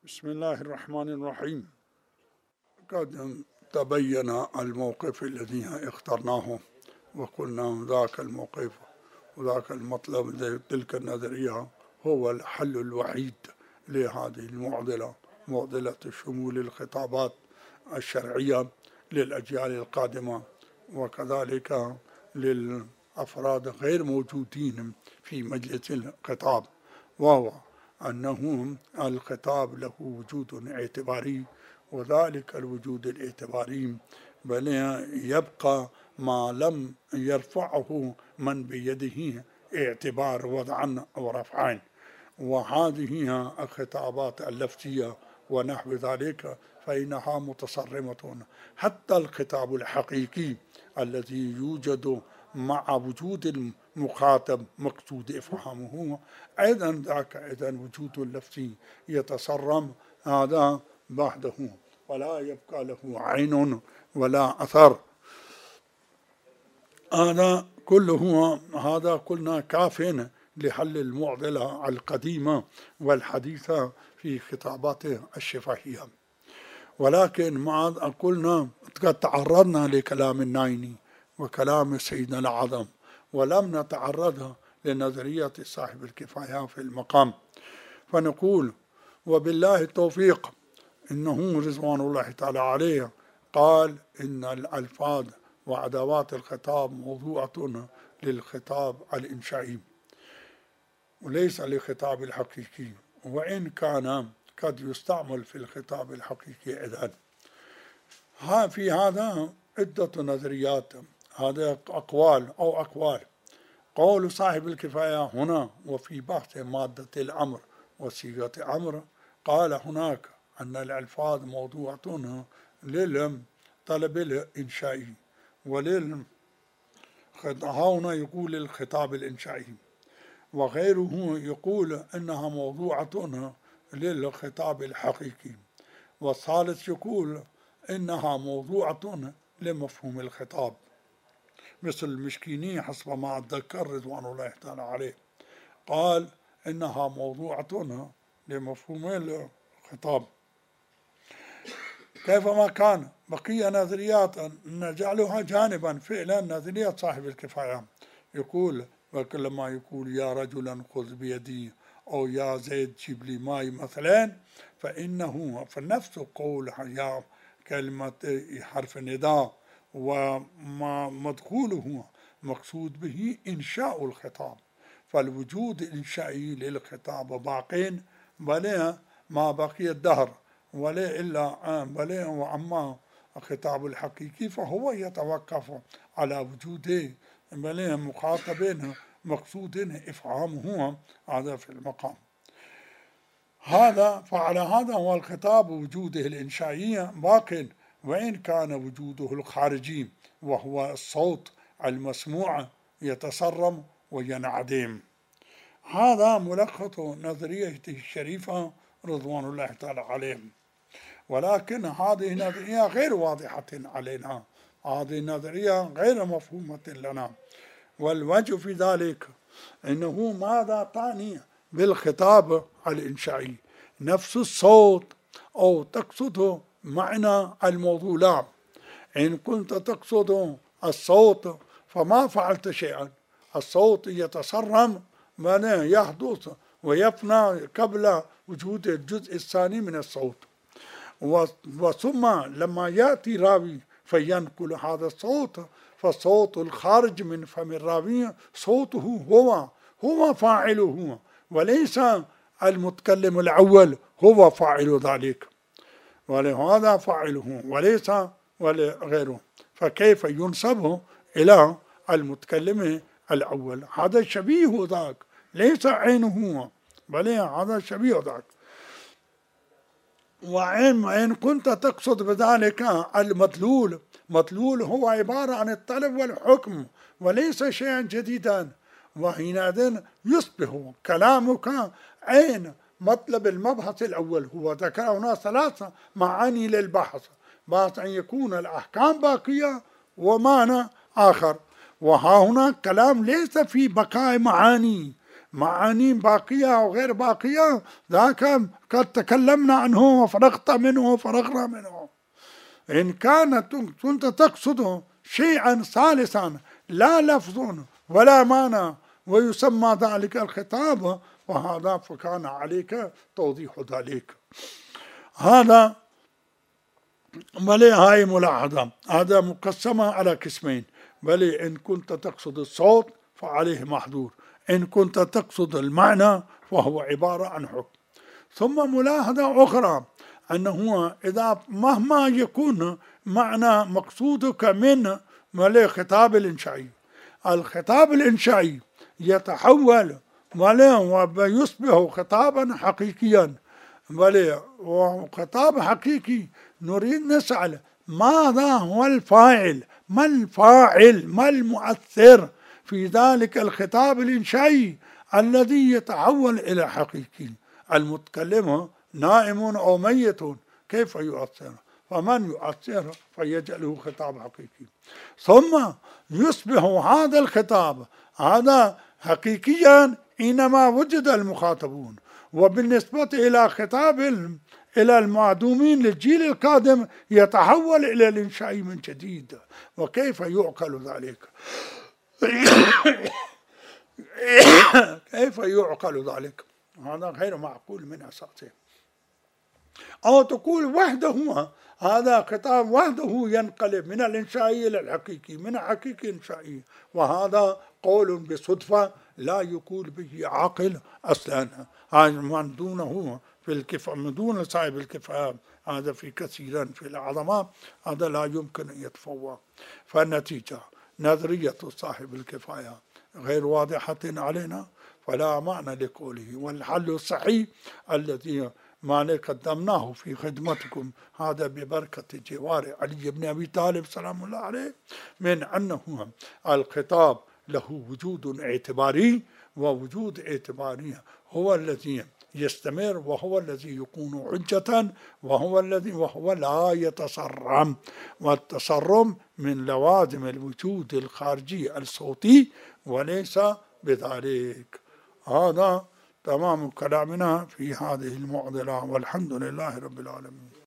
بسم الله الرحمن الرحيم. قد تبين الموقف الذي اخترناه وقلنا ذاك الموقف وذاك المطلب، تلك النظرية هو الحل الوحيد لهذه المعضلة، معضلة شمول الخطابات الشرعية للأجيال القادمة وكذلك للأفراد غير موجودين في مجلس الخطاب، وهو أنه الخطاب له وجود اعتباري، وذلك الوجود الاعتباري بل يبقى ما لم يرفعه من بيده اعتبار وضعا أو رفعا. وهذه الخطابات اللفظية ونحو ذلك فإنها متصرمة. حتى الخطاب الحقيقي الذي يوجد مع وجود المخاطب مقصود إفهامه أيضا ذاك أيضا وجود اللفظي يتصرم هذا بعده ولا يبقى له عين ولا أثر. هذا كله هذا قلنا كاف لحل المعضلة القديمة والحديثة في خطابات الشفهية. ولكن مع قلنا قد تعرضنا لكلام النايني وكلام سيدنا الأعظم ولم نتعرض لنظرية صاحب الكفاية في المقام، فنقول وبالله التوفيق إنه رضوان الله تعالى عليه قال إن الألفاظ وأدوات الخطاب موضوعة للخطاب الإنشائي وليس للخطاب الحقيقي، وإن كان قد يستعمل في الخطاب الحقيقي أيضا. في هذا عدة نظريات، هذا أقوال أو أقوال. قول صاحب الكفاية هنا وفي بحث مادة الأمر وصيغة أمر قال هناك أن الألفاظ موضوعة للطلب الإنشائي هنا يقول الخطاب الإنشائي، وغيره يقول إنها موضوعة للخطاب الحقيقي، والثالث يقول إنها موضوعة لمفهوم الخطاب، مثل المشكيني حسب ما أتذكر رضوان الله تعالى عليه قال إنها موضوعة لمفهوم الخطاب. كيفما كان بقي نظريات نجعلها جانبا. فعلا نظرية صاحب الكفاية يقول لما يقول يا رجلا خذ بيدي أو يا زيد جيب لي ماي مثلا، فإنه فنفس قول يا كلمة حرف نداء وما مدخوله مقصود به إنشاء الخطاب، فالوجود الإنشائي للخطاب باق بل ما بقي الدهر ولا إلا بل، وأما الخطاب الحقيقي فهو يتوقف على وجود بل مخاطبين مقصود إفهامه هذا في المقام هذا. فعلى هذا هو الخطاب وجوده الإنشائي باق، وإن كان وجوده الخارجي وهو الصوت المسموع يتصرم وينعدم. هذا ملخص نظريته الشريفة رضوان الله تعالى عليهم. ولكن هذه النظرية غير واضحة علينا، هذه النظرية غير مفهومة لنا، والوجه في ذلك أنه ماذا تعني بالخطاب الإنشائي؟ نفس الصوت أو تقصد معنى الموضوع؟ لا، إن كنت تقصد الصوت فما فعلت شيئا. الصوت يتصرم من يحدث ويفنى قبل وجود الجزء الثاني من الصوت، وثم لما يأتي راوي فينقل هذا الصوت، فالصوت الخارج من فم الراوي صوته هو فاعله، وليس المتكلم الأول هو فاعل ذلك، ولهذا فاعله وليس غيره، فكيف ينسب إلى المتكلم الأول؟ هذا شبيه ذاك ليس عينه بل هذا شبيه ذاك. وإن كنت تقصد بذلك المدلول هو عبارة عن الطلب والحكم وليس شيئا جديدا، وحينئذ يصبح كلامك عين مطلب المبحث الأول. هو ذكر هنا ثلاثة معاني للبحث، بعد أن يكون الأحكام باقية ومعنى آخر، وها هنا كلام ليس في بقاء معاني باقية أو غير باقية، ذاك قد تكلمنا عنه وفرغت منه وفرغنا منه. إن كنت تقصد شيئا ثالثا لا لفظ ولا معنى ويسمى ذلك الخطاب، وهذا فكان عليك توضيح ذلك. هذا بل هاي ملاحظة، هذا مقسمة على قسمين. بل إن كنت تقصد الصوت فعليه محظور، إن كنت تقصد المعنى فهو عبارة عن حكم. ثم ملاحظة أخرى أنه إذا مهما يكون معنى مقصودك من الخطاب الإنشائي، الخطاب الإنشائي يتحول ويصبح خطابا حقيقيا. وخطاب حقيقي نريد نسأل ماذا هو الفاعل؟ ما الفاعل؟ ما المؤثر في ذلك الخطاب الإنشائي الذي يتحول إلى حقيقي؟ المتكلم نائم أو ميت، كيف يؤثر؟ فمن يؤثر فيجعله خطاب حقيقي. ثم يصبح هذا الخطاب هذا حقيقيا حينما وجد المخاطبون. وبالنسبة إلى خطاب إلى المعدومين للجيل القادم يتحول إلى الإنشاء من جديد. وكيف يعقل ذلك؟ كيف يعقل ذلك؟ هذا غير معقول من أساسه. أو تقول وحده هذا خطاب وحده ينقلب من الإنشائي إلى الحقيقي، من الحقيقي إنشائي، وهذا قول بصدفة لا يقول به عاقل أصلا. من دونه في الكفاءة، من دون صاحب الكفاءة هذا في كثيرا في العظماء هذا لا يمكن أن يتفوق. فالنتيجة نظرية صاحب الكفاية غير واضحة علينا، فلا معنى لقوله. والحل الصحيح الذي ما قدمناه في خدمتكم هذا ببركة جوار علي بن أبي طالب سلام الله عليه، من أنه الخطاب له وجود اعتباري، ووجود اعتباري هو الذي يستمر، وهو الذي يكون حجة، وهو لا يتصرم. والتصرم من لوازم الوجود الخارجي الصوتي وليس بذلك. هذا تمام كلامنا في هذه المعضلة، والحمد لله رب العالمين.